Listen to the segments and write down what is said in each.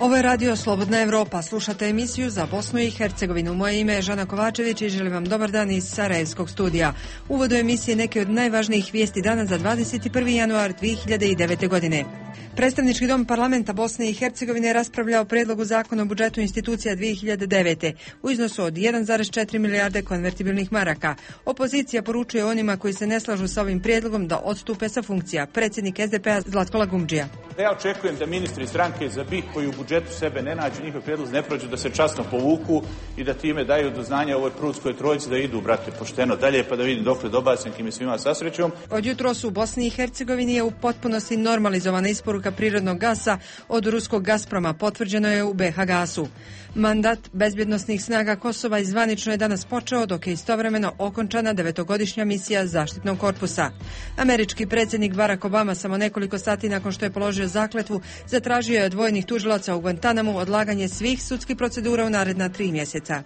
Ovo je radio Slobodna Evropa. Slušate emisiju za Bosnu i Hercegovinu. Moje ime je Žana Kovačević i želim vam dobar dan iz Sarajevskog studija. Uvod u emisije neke od najvažnijih vijesti dana za 21. januar 2009. godine. Predstavnički dom parlamenta Bosne i Hercegovine raspravljao o predlogu zakona o budžetu institucija 2009. u iznosu od 1,4 milijarde konvertibilnih maraka. Opozicija poručuje onima koji se ne slažu sa ovim prijedlogom da odstupe sa funkcija. Predsjednik SDP-a Zlatko Lagumdžija. Ja očekujem da ministri stranke za BiH koji u budžetu sebe ne nađu, njihov prijedlog ne prođu, da se časno povuku i da time daju do znanja ovoj prudskoj trojici da idu, brate, pošteno dalje, pa da vidim dokle dobacim, kim je svima sa srećom. Od jutros u Bosni i Hercegovini je u potpunosti normalizovana isporuka prirodnog gasa od ruskog Gazproma, potvrđeno je u BH Gasu. Mandat bezbjednosnih snaga Kosova zvanično je danas počeo, dok je istovremeno okončana 9-godišnja misija zaštitnog korpusa. Američki predsjednik Barack Obama samo nekoliko sati nakon što je položio zakletvu zatražio je od vojnih tužilaca u Guantanamu odlaganje svih sudskih procedura u naredna 3 mjeseca.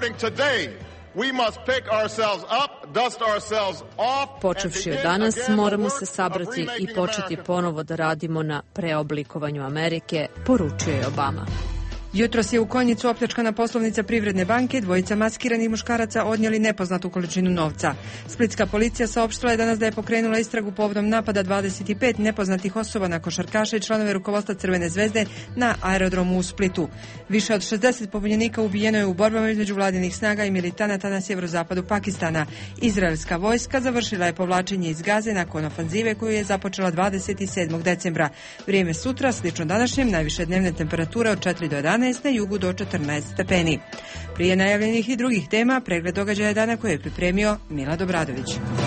Počevši od danas moramo se sabrati i početi ponovo da radimo na preoblikovanju Amerike, poručio je Obama. Jutros je u Konjicu opljačkana poslovnica Privredne banke, dvojica maskiranih muškaraca odnijeli nepoznatu količinu novca. Splitska policija saopštila je danas da je pokrenula istragu povodom napada 25 nepoznatih osoba na košarkaše i članove rukovodstva Crvene zvezde na aerodromu u Splitu. Više od 60 pobunjenika ubijeno je u borbama između vladinih snaga i militanata na sjeverozapadu Pakistana. Izraelska vojska završila je povlačenje iz Gaze nakon ofanzive koju je započela 27. decembra. Vrijeme sutra, slično današnjem, najviše dnevne temperature od 4 do 11, na jugu do 14 stepeni. Prije najavljenih i drugih tema, pregled događaja dana koje je pripremio Milad Obradović.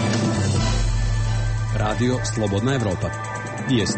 Radio Slobodna Evropa. Vijesti.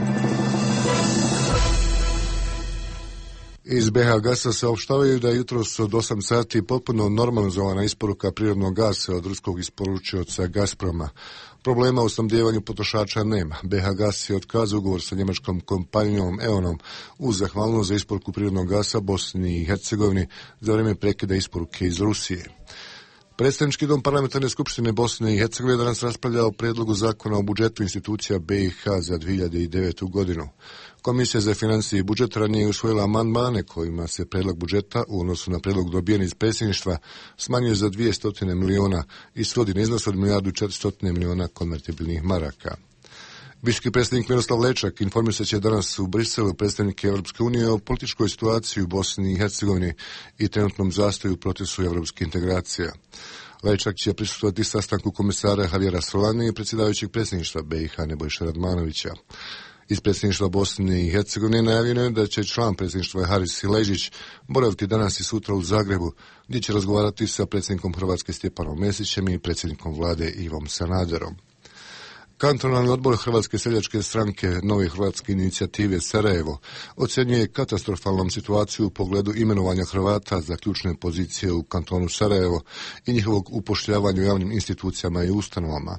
Iz BH Gasa saopštavaju da je jutros od 8 sati potpuno normalizovana isporuka prirodnog gasa od ruskog isporučioca Gazproma. Problema u snabdijevanju potrošača nema. BH Gas je otkazao ugovor sa njemačkom kompanijom E.ON-om uz zahvalnost za isporuku prirodnog gasa Bosni i Hercegovini za vrijeme prekida isporuke iz Rusije. Predstavnički dom parlamentarne skupštine Bosne i Hercegovine danas raspravlja o prijedlogu zakona o budžetu institucija BiH za 2009. godinu. Komisija za financije i budžet ranije usvojila amandmane kojima se prijedlog budžeta u odnosu na prijedlog dobijen iz predsjedništva smanjuje za 200 miliona i svodi na iznos od 1.400 miliona konvertibilnih maraka. Visoki predstavnik Miroslav Lečak informisat će danas u Briselu predstavnike Europske unije o političkoj situaciji u Bosni i Hercegovini i trenutnom zastoju u procesu europske integracija. Lečak će prisustvovati sastanku komisara Javijera Solane i predsjedavajućeg predsjedništva BiH Nebojše Radmanovića. Iz predsjedništva Bosne i Hercegovine najavljeno je da će član predsjedništva Haris Sileđić boraviti danas i sutra u Zagrebu, gdje će razgovarati sa predsjednikom Hrvatske Stjepanom Mesićem i predsjednikom vlade Ivom Sanaderom. Kantonalni odbor Hrvatske seljačke stranke Nove hrvatske inicijative Sarajevo ocjenjuje katastrofalnom situaciju u pogledu imenovanja Hrvata za ključne pozicije u kantonu Sarajevo i njihovog upošljavanja u javnim institucijama i ustanovama.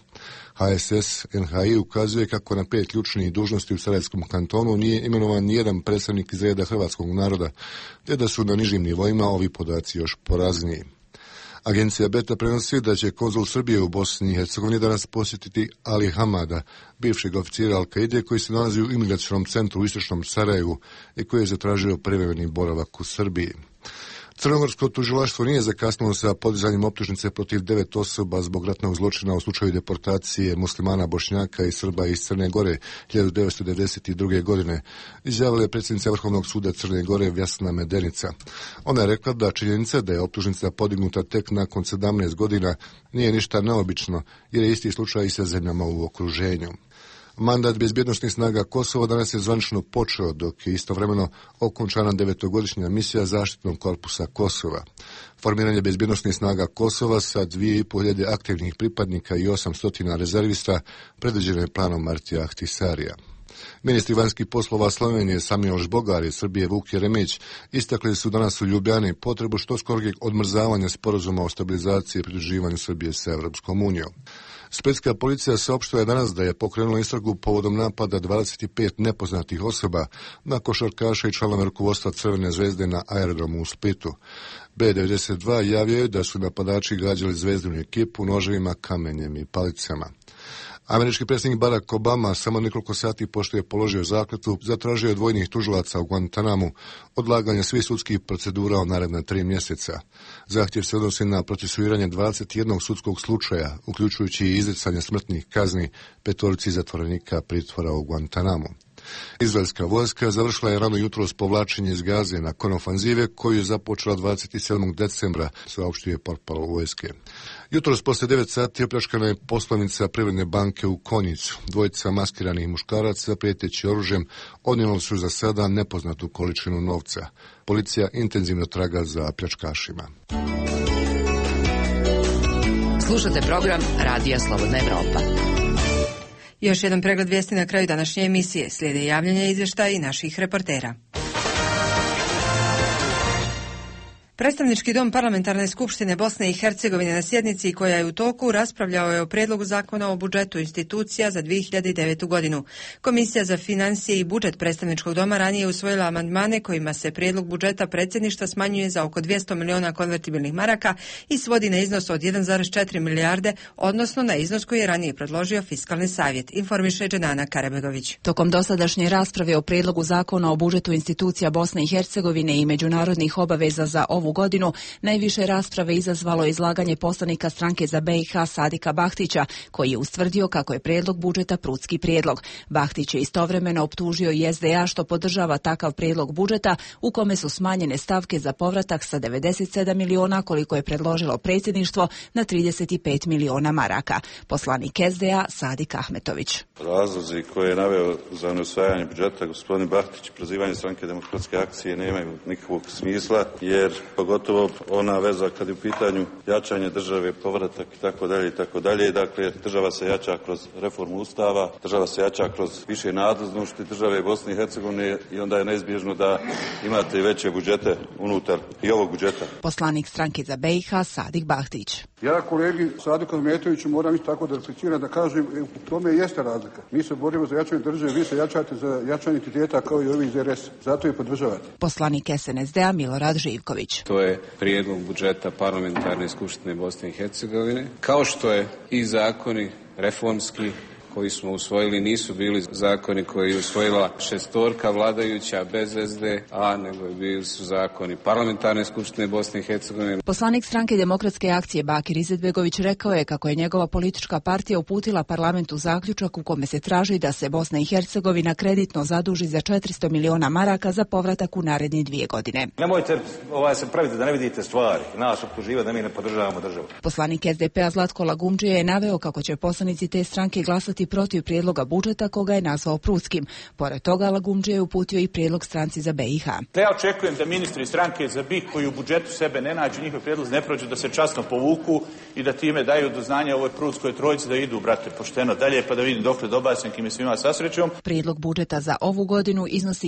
HSS NHI ukazuje kako na 5 ključnih dužnosti u Sarajevskom kantonu nije imenovan nijedan predstavnik iz reda hrvatskog naroda, te da su na nižim nivoima ovi podaci još porazniji. Agencija Beta prenosi da će konzul Srbije u Bosni i Hercegovini danas posjetiti Ali Hamada, bivšeg oficira Al-Kaide koji se nalazi u imigracionom centru u istočnom Sarajevu i koji je zatražio privremeni boravak u Srbiji. Crnogorsko tužilaštvo nije zakasnilo sa podizanjem optužnice protiv 9 osoba zbog ratnog zločina u slučaju deportacije muslimana, Bošnjaka i Srba iz Crne Gore 1992. godine, izjavila je predsjednica Vrhovnog suda Crne Gore Vjasna Medenica. Ona je rekla da činjenica da je optužnica podignuta tek nakon 17 godina nije ništa neobično, jer je isti slučaj i sa zemljama u okruženju. Mandat bezbjednosnih snaga Kosova danas je zvanično počeo, dok je istovremeno okončana 9-godišnja misija zaštitnog korpusa Kosova. Formiranje bezbjednosnih snaga Kosova sa 2.500 aktivnih pripadnika i 800 rezervista predviđeno je planom Martija Ahtisarija. Ministri vanjskih poslova Slovenije Samir Žbogar i Srbije Vuk Jeremić istakli su danas u Ljubljani potrebu što skorog odmrzavanja sporazuma o stabilizaciji i pridruživanju Srbije sa Europskom unijom. Splitska policija saopštila je danas da je pokrenula istragu povodom napada 25 nepoznatih osoba na košarkaše i članove rukovodstva Crvene zvezde na aerodromu u Splitu. B92 javio je da su napadači gađali zvezdinu ekipu noževima, kamenjem i palicama. Američki predsjednik Barack Obama samo nekoliko sati pošto je položio zakletvu zatražio od vojnih tužilaca u Guantanamu odlaganje svih sudskih procedura u naredna 3 mjeseca. Zahtjev se odnosi na procesuiranje 21 sudskog slučaja, uključujući i izricanje smrtnih kazni 5 zatvorenika pritvora u Guantanamu. Izraelska vojska završila je rano jutros povlačenje iz Gaze nakon ofanzive koju je započela 27. decembra, saopštio je portal vojske. Jutros poslije 9 sati opljačkana je poslovnica Privredne banke u Konjicu. Dvojica maskiranih muškaraca prijeteći oružjem odnijeli su za sada nepoznatu količinu novca. Policija intenzivno traga za pljačkašima. Slušate program Radija Slobodna Evropa. Još jedan pregled vijesti na kraju današnje emisije. Slijede javljanja izvještaja i naših reportera. Predstavnički dom Parlamentarne skupštine Bosne i Hercegovine na sjednici koja je u toku raspravljao je o prijedlogu zakona o budžetu institucija za 2009. godinu. Komisija za financije i budžet predstavničkog doma ranije usvojila amandmane kojima se prijedlog budžeta predsjedništva smanjuje za oko 200 miliona konvertibilnih maraka i svodi na iznos od 1,4 milijarde, odnosno na iznos koji je ranije predložio Fiskalni savjet, informiše Dženana Karabegović. Tokom dosadašnje rasprave o prijedlogu zakona o budžetu institucija Bosne i Hercegovine i međunarodnih obaveza za ovu godinu, najviše rasprave izazvalo izlaganje poslanika stranke za BiH Sadika Bahtića, koji je ustvrdio kako je prijedlog budžeta prudski prijedlog. Bahtić je istovremeno optužio i SDA što podržava takav prijedlog budžeta u kome su smanjene stavke za povratak sa 97 miliona koliko je predložilo predsjedništvo na 35 miliona maraka. Poslanik SDA Sadik Ahmetović. Razlozi koje je naveo za neusvajanje budžeta gospodin Bahtić, prozivanje stranke Demokratske akcije, nemaju nikakvog smisla, jer pogotovo ona veza kad je u pitanju jačanje države, povratak i tako dalje. Dakle, država se jača kroz reformu Ustava, država se jača kroz više nadležnosti države Bosne i Hercegovine i onda je neizbježno da imate veće budžete unutar i ovog budžeta. Poslanik stranke za BiH Sadik Bahtić. Ja kolegi Sadiku Ahmetoviću moram isto tako da refleksiram, da kažem, u tome jeste razlika. Mi se borimo za jačanje države, vi se jačate za jačanje entiteta kao i ovi iz RS. Zato je podržavate. Poslanik SNSD-a Milorad Živković. To je prijedlog budžeta Parlamentarne skupštine Bosne i Hercegovine. Kao što je i zakoni reformski koji smo usvojili nisu bili zakoni koji je usvojila šestorka vladajuća bez SDA, nego je bili su zakoni Parlamentarne skupštine Bosne i Hercegovine. Poslanik stranke Demokratske akcije Bakir Izetbegović rekao je kako je njegova politička partija uputila parlamentu zaključak u kome se traži da se Bosna i Hercegovina kreditno zaduži za 400 miliona maraka za povratak u naredne 2 godine. Nemojte se praviti da ne vidite stvari, nas optuživati da mi ne podržavamo državu. Poslanik SDP-a Zlatko Lagumdžija je naveo kako će poslanici te stranke glasati protiv prijedloga budžeta koga je nazvao prudskim. Pored toga Lagumdžija je uputio i prijedlog stranci za BiH. Ja očekujem da ministri stranke za BiH koji u budžetu sebe ne nađu, njihov prijedlog ne prođu, da se časno povuku i da time daju do znanja ovoj prudskoj trojici da idu, brate, pošteno dalje pa da vidim dokle dobacim kim je svima sasrećom. Prijedlog budžeta za ovu godinu iznosi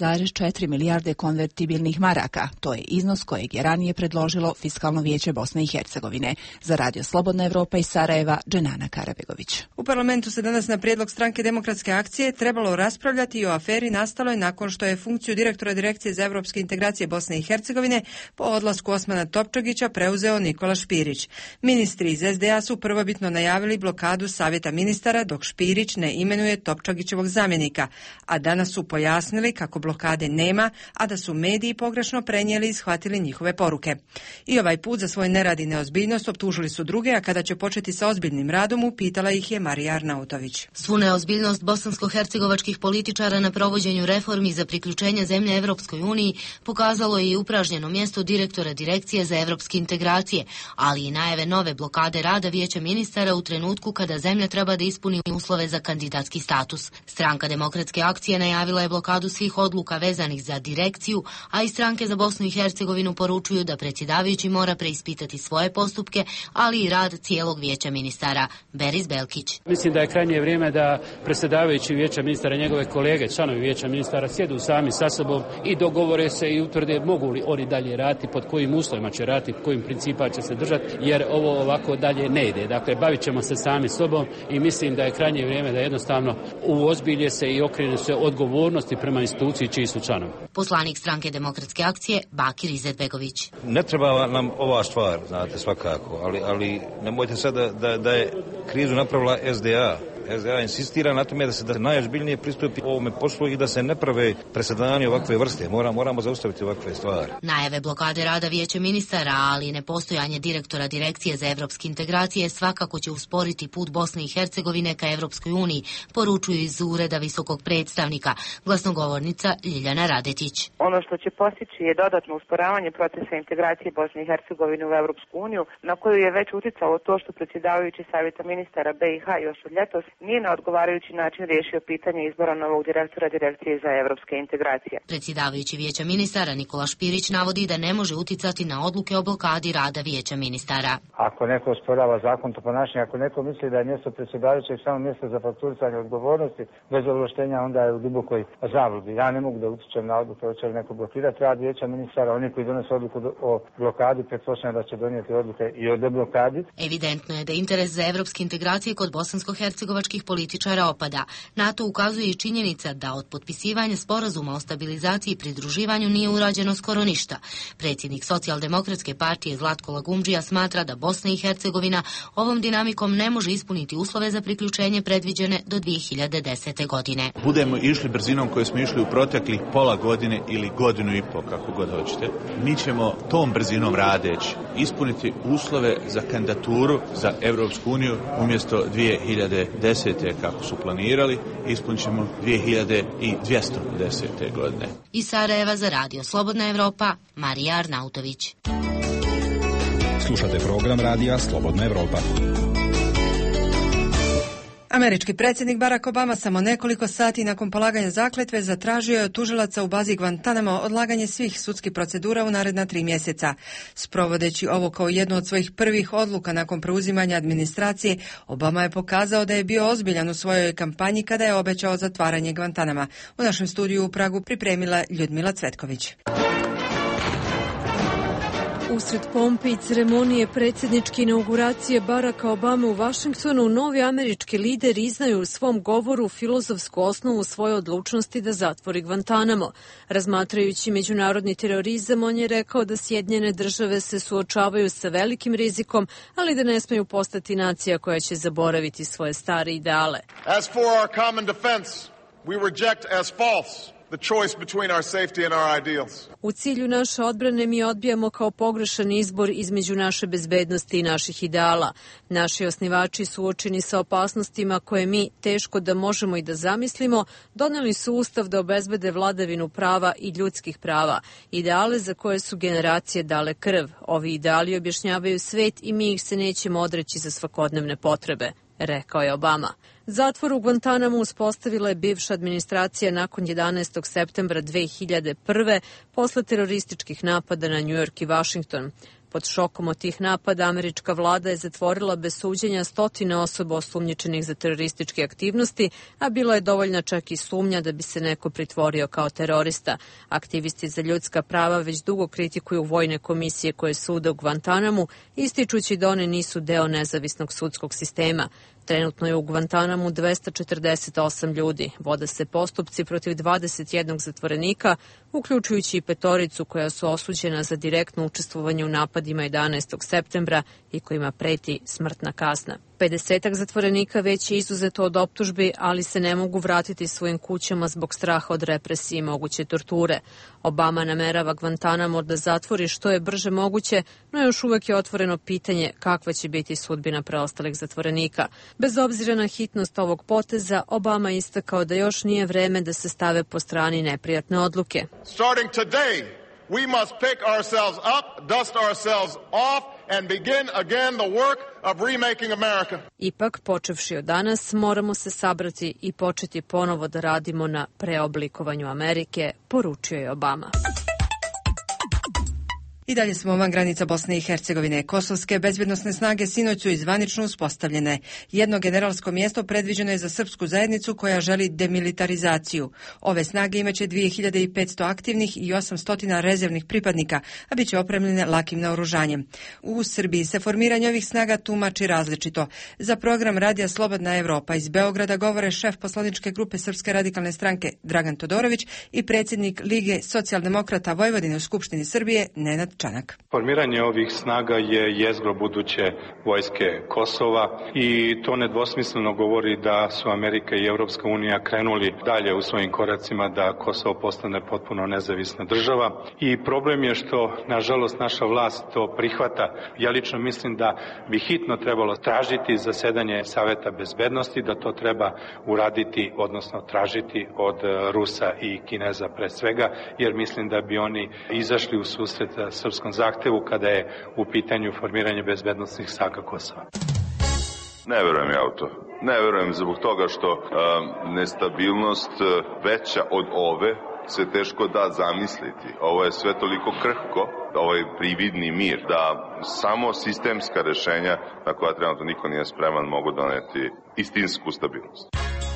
1,4 milijarde konvertibilnih maraka. To je iznos kojeg je ranije predložilo Fiskalno vijeće Bosne i Hercegovine. Za Radio Slobodna Evropa iz Sarajeva, Dženana Karabegović. U parlamentu se danas na prijedlog stranke Demokratske akcije trebalo raspravljati i o aferi nastaloj nakon što je funkciju direktora Direkcije za evropske integracije Bosne i Hercegovine po odlasku Osmana Topčagića preuzeo Nikola Špirić. Ministri iz SDA su prvobitno najavili blokadu Savjeta ministara dok Špirić ne imenuje Topčagićevog zamjenika, a danas su pojasnili kako blokade nema, a da su mediji pogrešno prenijeli i shvatili njihove poruke. I ovaj put za svoj nerad i neozbiljnost optužili su druge, a kada će početi sa ozbiljnim radom, upitala ih je Marija Arnautović. Svu neozbiljnost bosansko-hercegovačkih političara na provođenju reformi za priključenje zemlje Evropskoj uniji pokazalo je i upražnjeno mjesto direktora Direkcije za evropske integracije, ali i najave nove blokade rada Vijeća ministara u trenutku kada zemlja treba da ispuni uslove za kandidatski status. Stranka Demokratske akcije najavila je blokadu svih odluka vezanih za direkciju, a i stranke za Bosnu i Hercegovinu poručuju da predsjedavajući mora preispitati svoje postupke, ali i rad cijelog Vijeća ministara. Beris Belkić. Mislim da je krajnje vrijeme da predsjedavajući Vijeća ministara, njegove kolege, članovi Vijeća ministara sjedu sami sa sobom i dogovore se i utvrde mogu li oni dalje raditi, pod kojim uslovima će raditi, kojim principa će se držati, jer ovo ovako dalje ne ide. Dakle, bavit ćemo se sami sobom i mislim da je krajnje vrijeme da jednostavno uozbilje se i okrene se odgovornosti prema instituciji čiji su članovi. Poslanik stranke Demokratske akcije Bakir Izetbegović. Ne treba nam ova stvar, znate, svakako, ali nemojte sad da je krizu napravila SDA. Ja insistiram na tome da se najozbiljnije pristupi ovome poslu i da se ne prave presedani ovakve vrste. Moramo zaustaviti ovakve stvari. Najave blokade rada Vijeća ministara, ali nepostojanje direktora Direkcije za evropske integracije svakako će usporiti put Bosne i Hercegovine ka Evropskoj uniji, poručuju iz Ureda visokog predstavnika, glasnogovornica Ljiljana Radetić. Ono što će postići je dodatno usporavanje procesa integracije Bosne i Hercegovine u Evropsku uniju, na koju je već uticalo to što predsjedavajući Savjeta ministara BiH još od ljetos nije na odgovarajući način riješio pitanje izbora novog direktora Direkcije za evropske integracije. Predsjedavajući Vijeća ministara Nikola Špirić navodi da ne može uticati na odluke o blokadi rada Vijeća ministara. Ako neko osporava zakonito ponašanje, ako neko misli da je mjesto predsjedavajućeg samo mjesto za fakturisanje odgovornosti bez ovlaštenja, onda je u dubokoj zabludi. Ja ne mogu da utičem na odluku hoće li neko blokirati rad Vijeća ministara. Oni koji donose odluku o blokadi pretpostavljam da će donijeti odluke i o deblokadi. Evidentno je da interes za evropske integracije kod bosansko-hercegovačkih političara opada. Na to ukazuje i činjenica da od potpisivanja sporazuma o stabilizaciji i pridruživanju nije urađeno skoro ništa. Predsjednik Socijaldemokratske partije Zlatko Lagumdžija smatra da Bosna i Hercegovina ovom dinamikom ne može ispuniti uslove za priključenje predviđene do 2010. godine. Budemo išli brzinom koju smo išli u proteklih pola godine ili godinu i pol, kako god hoćete, mi ćemo tom brzinom radeći ispuniti uslove za kandidaturu za Evropsku uniju umjesto 2010. kako su planirali, ispunit ćemo 2210. godine. Iz Sarajeva za Radio Slobodna Evropa, Marija Arnautović. Slušate program Radija Slobodna Evropa. Američki predsjednik Barack Obama samo nekoliko sati nakon polaganja zakletve zatražio je od tužilaca u bazi Guantanamo odlaganje svih sudskih procedura u naredna 3 mjeseca. Sprovodeći ovo kao jednu od svojih prvih odluka nakon preuzimanja administracije, Obama je pokazao da je bio ozbiljan u svojoj kampanji kada je obećao zatvaranje Guantanama. U našem studiju u Pragu pripremila Ljudmila Cvetković. Usred pompe i ceremonije predsjedničke inauguracije Baracka Obame u Vašingtonu, novi američki lideri iznaju u svom govoru filozofsku osnovu svoje odlučnosti da zatvori Guantanamo. Razmatrajući međunarodni terorizam, on je rekao da Sjedinjene države se suočavaju sa velikim rizikom, ali da ne smeju postati nacija koja će zaboraviti svoje stare ideale. As for our common defense, we reject as false the choice between our safety and our ideals. U cilju naše odbrane mi odbijamo kao pogrešan izbor između naše bezbednosti i naših ideala. Naši osnivači suočeni sa opasnostima koje mi, teško da možemo i da zamislimo, doneli su ustav da obezbede vladavinu prava i ljudskih prava, ideale za koje su generacije dale krv. Ovi ideali objašnjavaju svet i mi ih se nećemo odreći za svakodnevne potrebe, rekao je Obama. Zatvor u Guantanamo uspostavila je bivša administracija nakon 11. septembra 2001. posle terorističkih napada na New York i Washington. Pod šokom od tih napada američka vlada je zatvorila bez suđenja 100 osoba osumnjičenih za terorističke aktivnosti, a bila je dovoljna čak i sumnja da bi se neko pritvorio kao terorista. Aktivisti za ljudska prava već dugo kritikuju vojne komisije koje sude u Guantanamu, ističući da one nisu deo nezavisnog sudskog sistema. Trenutno je u Guantanamu 248 ljudi. Vode se postupci protiv 21 zatvorenika, uključujući i 5 koja su osuđena za direktno učestvovanje u napadima 11. septembra i kojima preti smrtna kazna. 50 zatvorenika već je izuzeto od optužbi, ali se ne mogu vratiti svojim kućama zbog straha od represije i moguće torture. Obama namerava Guantanamo da zatvori što je brže moguće, no još uvek je otvoreno pitanje kakva će biti sudbina preostalih zatvorenika. Bez obzira na hitnost ovog poteza, Obama je istakao da još nije vreme da se stave po strani neprijatne odluke. Starting today, we must pick ourselves up, dust ourselves off and begin again the work of remaking America. Ipak, počevši od danas, moramo se sabrati i početi ponovo da radimo na preoblikovanju Amerike, poručio je Obama. I dalje smo van granica Bosne i Hercegovine. Kosovske bezbjednosne snage sinoć su zvanično uspostavljene. Jedno generalsko mjesto predviđeno je za srpsku zajednicu koja želi demilitarizaciju. Ove snage imaće 2500 aktivnih i 800 rezervnih pripadnika, a bit će opremljene lakim naoružanjem. U Srbiji se formiranje ovih snaga tumači različito. Za program Radija Slobodna Evropa iz Beograda govore šef poslaničke grupe Srpske radikalne stranke Dragan Todorović i predsjednik Lige socijaldemokrata Vojvodine u Skupštini Srbije Nenad Čanak. Formiranje ovih snaga je jezgro buduće vojske Kosova i to nedvosmisleno govori da su Amerika i Europska unija krenuli dalje u svojim koracima da Kosovo postane potpuno nezavisna država i problem je što, nažalost, naša vlast to prihvata. Ja lično mislim da bi hitno trebalo tražiti zasedanje Saveta bezbednosti, da to treba uraditi, odnosno tražiti od Rusa i Kineza pre svega, jer mislim da bi oni izašli u susret srpskom zahtevu kada je u pitanju formiranje bezbednosnih snaga Kosova. Ne verujem ja u to. Ne verujem zbog toga što nestabilnost veća od ove se teško da zamisliti. Ovo je sve toliko krhko, ovaj prividni mir, da samo sistemska rešenja na koja trenutno niko nije spreman mogu doneti istinsku stabilnost.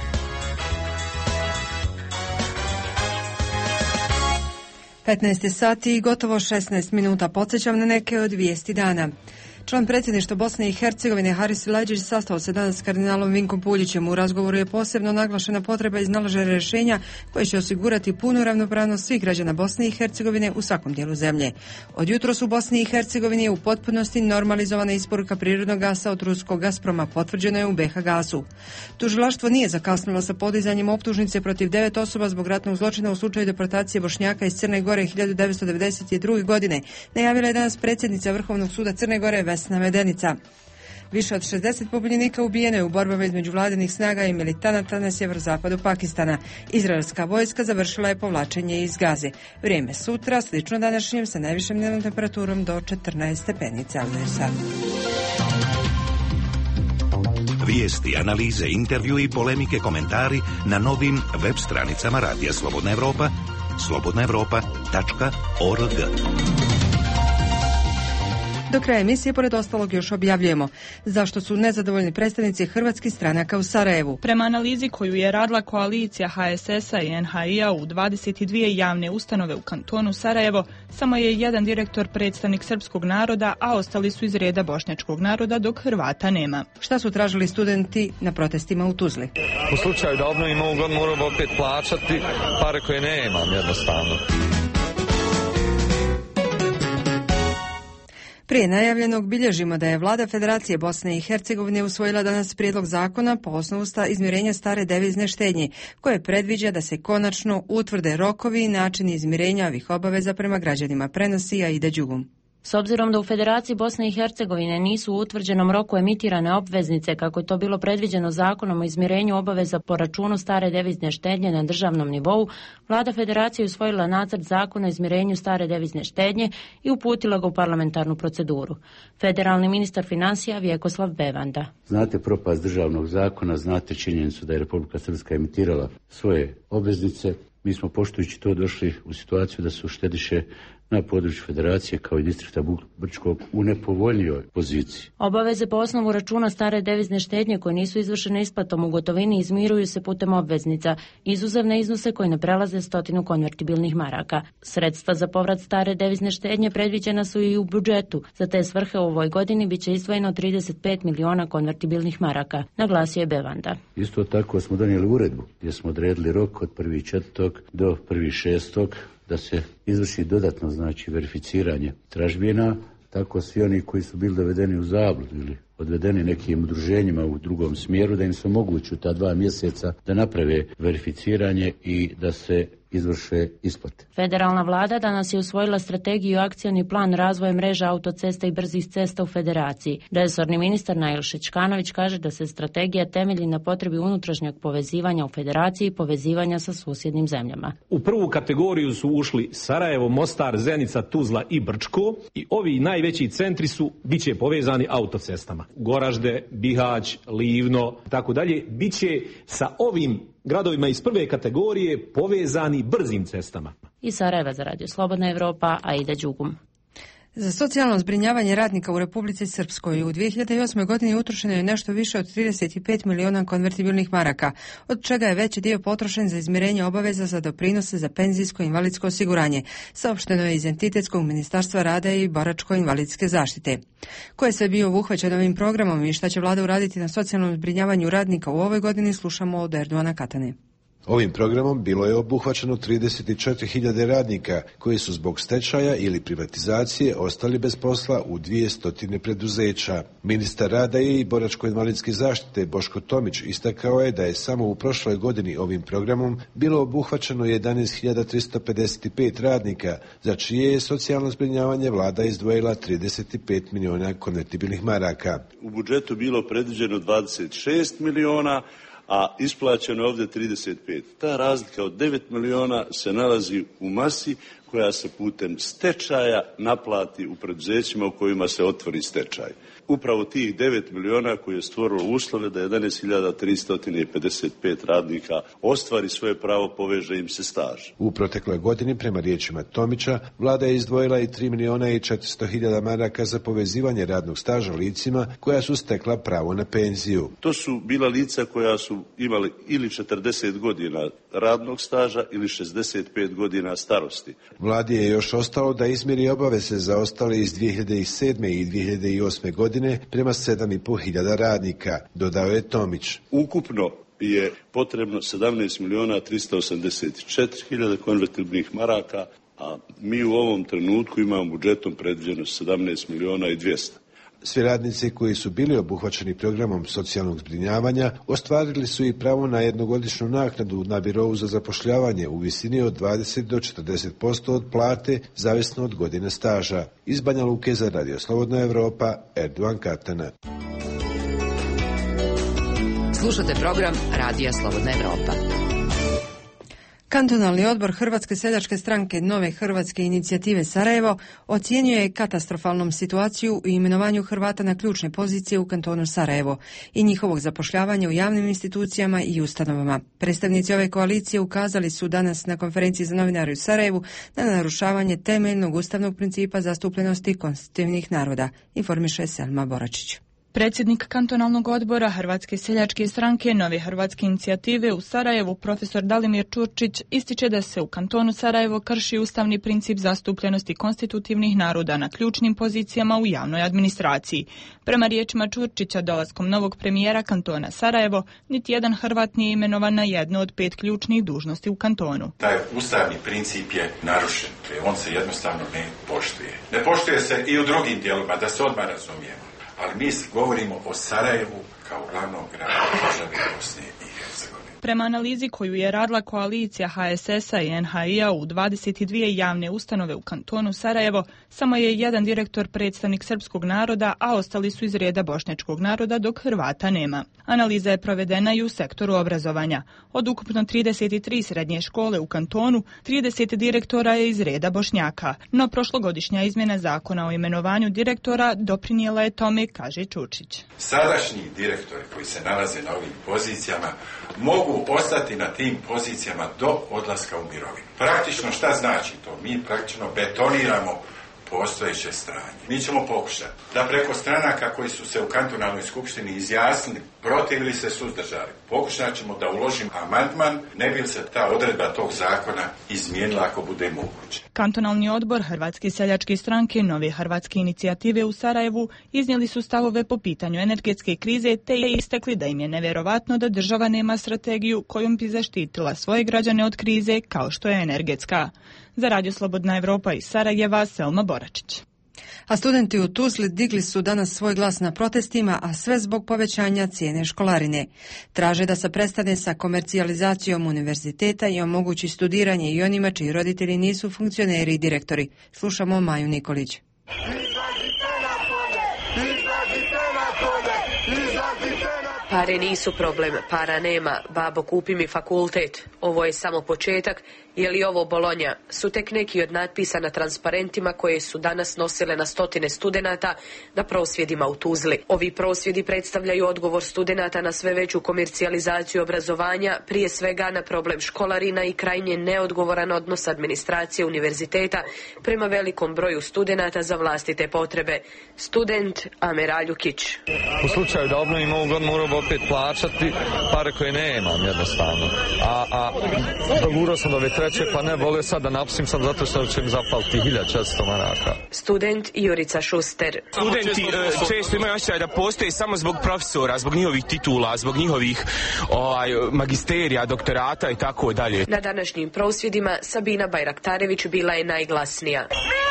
sati i gotovo 16 minuta. Podsjećam na neke od vijesti dana. Član predsjedništva Bosne i Hercegovine Haris Silajdžić sastao se danas s kardinalom Vinkom Puljićem. U razgovoru je posebno naglašena potreba iznalaženja rješenja koje će osigurati punu ravnopravnost svih građana Bosne i Hercegovine u svakom dijelu zemlje. Od jutros u Bosni i Hercegovini je u potpunosti normalizovana isporuka prirodnog gasa od ruskog Gazproma, potvrđeno je u BH Gasu. Tužilaštvo nije zakasnilo sa podizanjem optužnice protiv 9 osoba zbog ratnog zločina u slučaju deportacije Bošnjaka iz Crne Gore 1992. godine, najavila je danas predsjednica Vrhovnog suda Crne Gore Vesna Medenica. Više od 60 poboljenika ubijeno je u borbama između vladinih snaga i militanata na sjeverozapadu Pakistana. Izraelska vojska završila je povlačenje iz Gaze. Vrijeme sutra, slično današnjem, sa najvišom dnevnom temperaturom do 14 stepeni Celzijusa. Vijesti, analize, intervju i polemike, komentari na novim web stranicama Radija Slobodna Evropa, slobodnaevropa.org. Do kraja emisije, pored ostalog, još objavljujemo zašto su nezadovoljni predstavnici hrvatskih stranaka u Sarajevu. Prema analizi koju je radila koalicija HSS-a i NHI-a u 22 javne ustanove u kantonu Sarajevo, samo je jedan direktor predstavnik srpskog naroda, a ostali su iz reda bošnjačkog naroda, dok Hrvata nema. Šta su tražili studenti na protestima u Tuzli? U slučaju da obnovimo ovu godinu moramo opet plaćati pare koje nemam jednostavno. Prije najavljenog bilježimo da je Vlada Federacije Bosne i Hercegovine usvojila danas prijedlog zakona po osnovu izmirenja stare devizne štednje, koje predviđa da se konačno utvrde rokovi i načini izmirenja ovih obaveza prema građanima, prenosi Aida Đugum. S obzirom da u Federaciji Bosne i Hercegovine nisu u utvrđenom roku emitirane obveznice kako je to bilo predviđeno zakonom o izmirenju obaveza po računu stare devizne štednje na državnom nivou, Vlada Federacije usvojila nacrt zakona o izmirenju stare devizne štednje i uputila ga u parlamentarnu proceduru. Federalni ministar financija Vjekoslav Bevanda. Znate propast državnog zakona, znate činjenicu da je Republika Srpska emitirala svoje obveznice. Mi smo poštujući to došli u situaciju da su štediše na području Federacije kao i distrikta Brčkog u nepovoljnijoj poziciji. Obaveze po osnovu računa stare devizne štednje koje nisu izvršene isplatom u gotovini izmiruju se putem obveznica, izuzev na iznose koji ne prelaze 100 konvertibilnih maraka. Sredstva za povrat stare devizne štednje predviđena su i u budžetu. Za te svrhe u ovoj godini biće izdvojeno 35 miliona konvertibilnih maraka, naglasio je Bevanda. Isto tako smo donijeli uredbu gdje smo odredili rok od 1.4. do 1.6. da se izvrši dodatno, znači, verificiranje tražbina, tako svi oni koji su bili dovedeni u zabludu ili odvedeni nekim udruženjima u drugom smjeru, da im se omogući u ta 2 mjeseca da naprave verificiranje i da se izvrše isplate. Federalna vlada danas je usvojila strategiju i akcioni plan razvoja mreža autocesta i brzih cesta u Federaciji. Resorni ministar Nail Šečkanović kaže da se strategija temelji na potrebi unutrašnjeg povezivanja u Federaciji i povezivanja sa susjednim zemljama. U prvu kategoriju su ušli Sarajevo, Mostar, Zenica, Tuzla i Brčko i ovi najveći centri biće povezani autocestama. Goražde, Bihać, Livno, tako dalje, biće sa ovim gradovima iz prve kategorije povezani brzim cestama. Iz Sarajeva za Radio Slobodna Evropa, Aida Đugum. Za socijalno zbrinjavanje radnika u Republici Srpskoj u 2008. godini utrošeno je nešto više od 35 miliona konvertibilnih maraka, od čega je veći dio potrošen za izmirenje obaveza za doprinose za penzijsko i invalidsko osiguranje, saopšteno je iz Entitetskog ministarstva rada i boračko-invalidske zaštite. Ko je sve bio obuhvaćen ovim programom i šta će vlada uraditi na socijalnom zbrinjavanju radnika u ovoj godini, slušamo od Erdoana Katane. Ovim programom bilo je obuhvaćeno 34.000 radnika koji su zbog stečaja ili privatizacije ostali bez posla u 200 preduzeća. Ministar rada i boračko-invalidske zaštite Boško Tomić istakao je da je samo u prošloj godini ovim programom bilo obuhvaćeno 11.355 radnika, za čije je socijalno zbrinjavanje vlada izdvojila 35 miliona konvertibilnih maraka. U budžetu bilo predviđeno 26 miliona, a isplaćeno je ovdje 35. Ta razlika od 9 miliona se nalazi u masi koja se putem stečaja naplati u preduzećima u kojima se otvori stečaj. Upravo tih 9 miliona koji je stvorilo uslove da 11.355 radnika ostvari svoje pravo, poveže im se staž. U protekloj godini, prema riječima Tomića, vlada je izdvojila i 3 miliona i 400.000 maraka za povezivanje radnog staža licima koja su stekla pravo na penziju. To su bila lica koja su imali ili 40 godina radnog staža ili 65 godina starosti. Vladi je još ostalo da izmiri obaveze zaostale iz 2007. i 2008. godine prema 7.500 radnika, dodao je Tomić. Ukupno je potrebno 17.384.000 konvertibilnih maraka, a mi u ovom trenutku imamo budžetom predviđeno 17.200.000. Svi radnici koji su bili obuhvaćeni programom socijalnog zbrinjavanja ostvarili su i pravo na jednogodišnju naknadu na birou za zapošljavanje u visini od 20 do 40% od plate, zavisno od godine staža. Iz Banja Luke za Radio Slobodna Evropa, Erdogan Katana. Slušate program Radija Slobodna Evropa. Kantonalni odbor Hrvatske seljačke stranke Nove Hrvatske inicijative Sarajevo ocjenjuje katastrofalnom situaciju u imenovanju Hrvata na ključne pozicije u kantonu Sarajevo i njihovog zapošljavanja u javnim institucijama i ustanovama. Predstavnici ove koalicije ukazali su danas na konferenciji za novinare u Sarajevu na narušavanje temeljnog ustavnog principa zastupljenosti konstitutivnih naroda, informiše Selma Boračić. Predsjednik kantonalnog odbora Hrvatske seljačke stranke Nove Hrvatske inicijative u Sarajevu, profesor Dalimir Čurčić, ističe da se u kantonu Sarajevo krši ustavni princip zastupljenosti konstitutivnih naroda na ključnim pozicijama u javnoj administraciji. Prema riječima Čurčića, dolaskom novog premijera kantona Sarajevo, niti jedan Hrvat nije imenovan na jednu od 5 ključnih dužnosti u kantonu. Taj ustavni princip je narušen, on se jednostavno ne poštuje. Ne poštuje se i u drugim dijelovima, da se odmah razumijemo. Ali mi govorimo o Sarajevu kao glavnom gradu države Bosne i Hercegovine. Prema analizi koju je radila koalicija HSS-a i NHI-a u 22 javne ustanove u kantonu Sarajevo, samo je jedan direktor predstavnik srpskog naroda, a ostali su iz reda bošnjačkog naroda, dok Hrvata nema. Analiza je provedena i u sektoru obrazovanja. Od ukupno 33 srednje škole u kantonu, 30 direktora je iz reda Bošnjaka. No prošlogodišnja izmjena zakona o imenovanju direktora doprinijela je tome, kaže Čučić. Sadašnji direktori koji se nalaze na ovim pozicijama mogu ostati na tim pozicijama do odlaska u mirovinu. Praktično šta znači to? Mi praktično betoniramo postojeće stanje. Mi ćemo pokušati da preko stranaka koji su se u kantonalnoj skupštini izjasnili, protivili se, suzdržali. Pokušat ćemo da uložimo amandman, ne bi se ta odredba tog zakona izmijenila ako bude moguće. Kantonalni odbor Hrvatske seljačke stranke Nove Hrvatske inicijative u Sarajevu iznijeli su stavove po pitanju energetske krize, te je istakli da im je nevjerovatno da država nema strategiju kojom bi zaštitila svoje građane od krize kao što je energetska. Za Radio Slobodna Evropa iz Sarajeva, Selma Boračić. A studenti u Tuzli digli su danas svoj glas na protestima, a sve zbog povećanja cijene školarine. Traže da se prestane sa komercijalizacijom univerziteta i omogući studiranje i onima čiji roditelji nisu funkcioneri i direktori. Slušamo Maju Nikolić. Pare nisu problem, para nema, babo kupi mi fakultet, ovo je samo početak, je li ovo Bolonja, su tek neki od natpisa na transparentima koje su danas nosile na stotine studenata na prosvjedima u Tuzli. Ovi prosvjedi predstavljaju odgovor studenata na sve veću komercijalizaciju obrazovanja, prije svega na problem školarina i krajnje neodgovoran odnos administracije univerziteta prema velikom broju studenata za vlastite potrebe. Student Amer Aljukić. U slučaju da obnovimo ovu godinu moramo opet plaćati pare koje nemam jednostavno. A dogurao sam do ove treće, pa ne vole sad da napisim sam zato što će mi zapaliti 1400 maraka. Student Jurica Šuster. Studenti često imaju osjećaj da postoje samo zbog profesora, zbog njihovih titula, zbog njihovih magisterija, doktorata i tako dalje. Na današnjim prosvjedima Sabina Bajraktarević bila je najglasnija.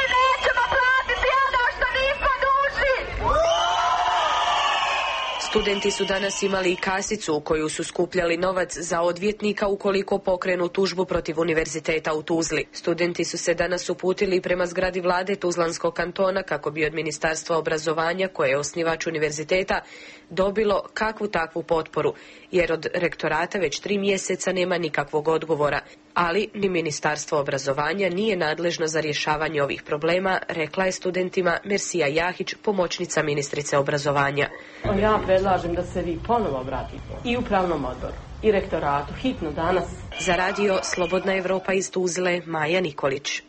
Studenti su danas imali i kasicu u koju su skupljali novac za odvjetnika ukoliko pokrenu tužbu protiv univerziteta u Tuzli. Studenti su se danas uputili prema zgradi vlade Tuzlanskog kantona kako bi od Ministarstva obrazovanja, koje je osnivač univerziteta, dobilo kakvu takvu potporu, jer od rektorata već 3 mjeseca nema nikakvog odgovora. Ali ni Ministarstvo obrazovanja nije nadležno za rješavanje ovih problema, rekla je studentima Mersija Jahić, pomoćnica ministrice obrazovanja. Ja predlažem da se vi ponovo vratite i upravnom odboru i rektoratu, hitno danas. Za radio Slobodna Evropa iz Tuzle, Maja Nikolić.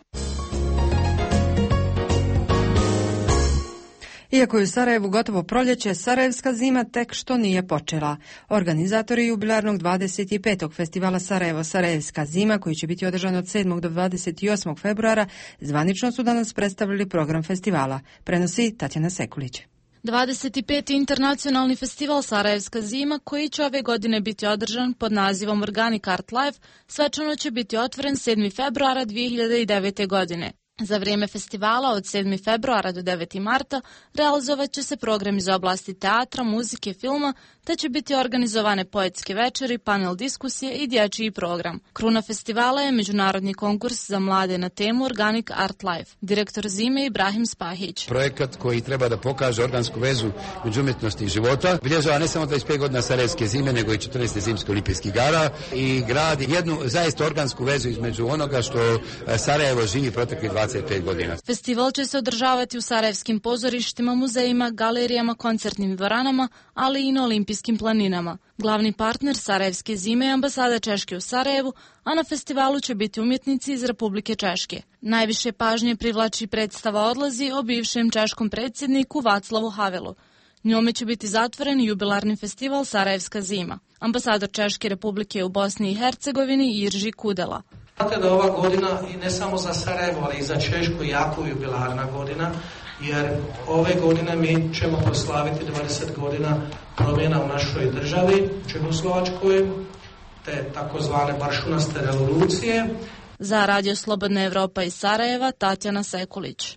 Iako je u Sarajevu gotovo proljeće, sarajevska zima tek što nije počela. Organizatori jubilarnog 25. festivala Sarajevo Sarajevska zima, koji će biti održan od 7. do 28. februara, zvanično su danas predstavili program festivala. Prenosi Tatjana Sekulić. 25. internacionalni festival Sarajevska zima, koji će ove godine biti održan pod nazivom Organic Art Live, svečano će biti otvoren 7. februara 2009. godine. Za vrijeme festivala od 7. februara do 9. marta realizovat će se program iz oblasti teatra, muzike, filma, te će biti organizovane poetske večeri, panel diskusije i dječji program. Kruna festivala je međunarodni konkurs za mlade na temu Organic Art Life. Direktor zime Ibrahim Spahić. Projekat koji treba da pokaže organsku vezu među umjetnosti i života obilježava ne samo 25 godina Sarajevske zime, nego i 14. zimske olimpijskih igara i gradi jednu zaista organsku vezu između onoga što Sarajevo živi proteklih 25 godina. Festival će se održavati u sarajevskim pozorištima, muzejima, galerijama, koncertnim dvoranama, ali i na olimpijskim planinama. Glavni partner Sarajevske zime je ambasada Češke u Sarajevu, a na festivalu će biti umjetnici iz Republike Češke. Najviše pažnje privlači predstava Odlazi o bivšem češkom predsjedniku Vaclavu Havelu. Njome će biti zatvoren jubilarni festival Sarajevska zima. Ambasador Češke Republike u Bosni i Hercegovini Irži Kudela. Znate da ova godina i ne samo za Sarajevo, ali i za Češku jako jubilarna godina, jer ove godine mi ćemo proslaviti 20 godina promjena u našoj državi, Čehoslovačkoj, te takozvane baršunaste revolucije. Za Radio Slobodna Evropa iz Sarajeva, Tatjana Sekulić.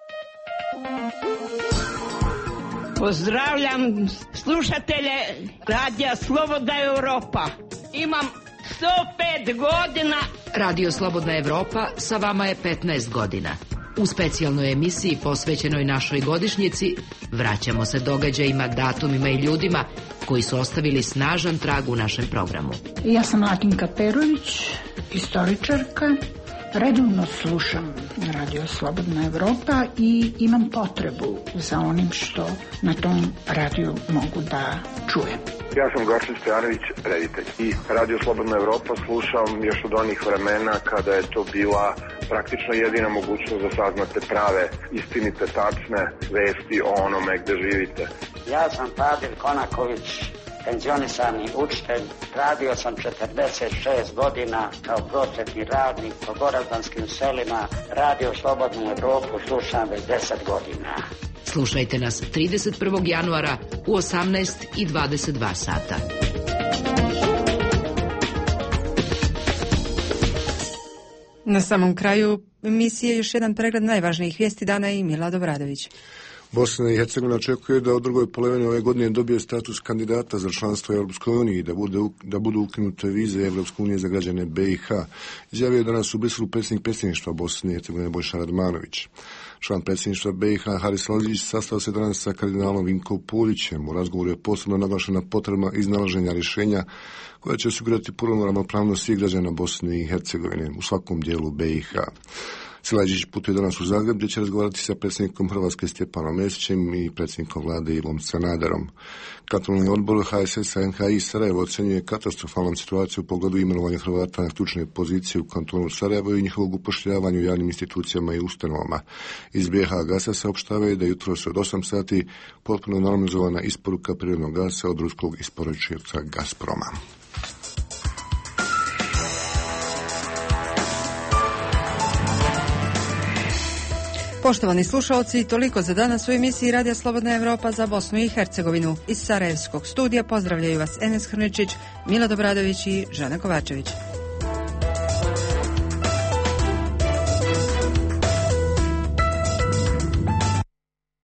Pozdravljam slušatelje Radija Slobodna Evropa. Imam 105 godina. Radio Slobodna Evropa sa vama je 15 godina. U specijalnoj emisiji posvećenoj našoj godišnjici vraćamo se događajima, datumima i ljudima koji su ostavili snažan trag u našem programu. Ja sam Latinka Perović, istoričarka. Redovno slušam Radio Slobodna Evropa i imam potrebu za onim što na tom radiju mogu da čujem. Ja sam Gorčin Stojanović, reditelj. I Radio Slobodna Evropa slušam još od onih vremena kada je to bila praktično jedina mogućnost da saznate prave, istinite, tačne vesti o onome gde živite. Ja sam Fadil Konaković, penzionisani učitelj. Radio sam 46 godina kao prosvetni radnik po gorazdanskim selima. Radio Slobodnu Evropu slušam već 10 godina. Slušajte nas 31. januara u 18 i 22 sata. Na samom kraju emisije još jedan pregled najvažnijih vijesti dana i Milad Obradović. Bosna i Hercegovina očekuje da u drugoj polovini ove godine dobije status kandidata za članstvo u Europskoj uniji i da budu ukinute vize Europske unije za građane BiH. Izjavio je danas u Briselu predsjednik predsjedništva Bosne i Hercegovine Bojša Radmanović. Član predsjedništva BiH Haris Lazić sastao se danas sa kardinalom Vinko Pulićem. U razgovoru je posebno naglašena potreba iznalaženja rješenja koja će osigurati puno ravnopravnost svih građana Bosne i Hercegovine u svakom dijelu BiH. Silajdžić putuje danas u Zagreb gdje će razgovarati sa predsjednikom Hrvatske Stjepanom Mesićem i predsjednikom vlade Ivom Sanaderom. Kantonalni odbor HSS-a NHI Sarajevo ocenjuje katastrofalnom situaciju u pogledu imenovanja Hrvata na ključne pozicije u kantonu Sarajevo i njihovog upošljavanja u javnim institucijama i ustanovama. Iz BiH Gasa saopštavaju da jutros od 8 sati potpuno normalizovana isporuka prirodnog gasa od ruskog isporučioca Gazproma. Poštovani slušalci, toliko za danas u emisiji Radija Slobodna Evropa za Bosnu i Hercegovinu. Iz Sarajevskog studija pozdravljaju vas Enes Hrničić, Mila Dobradović i Žana Kovačević.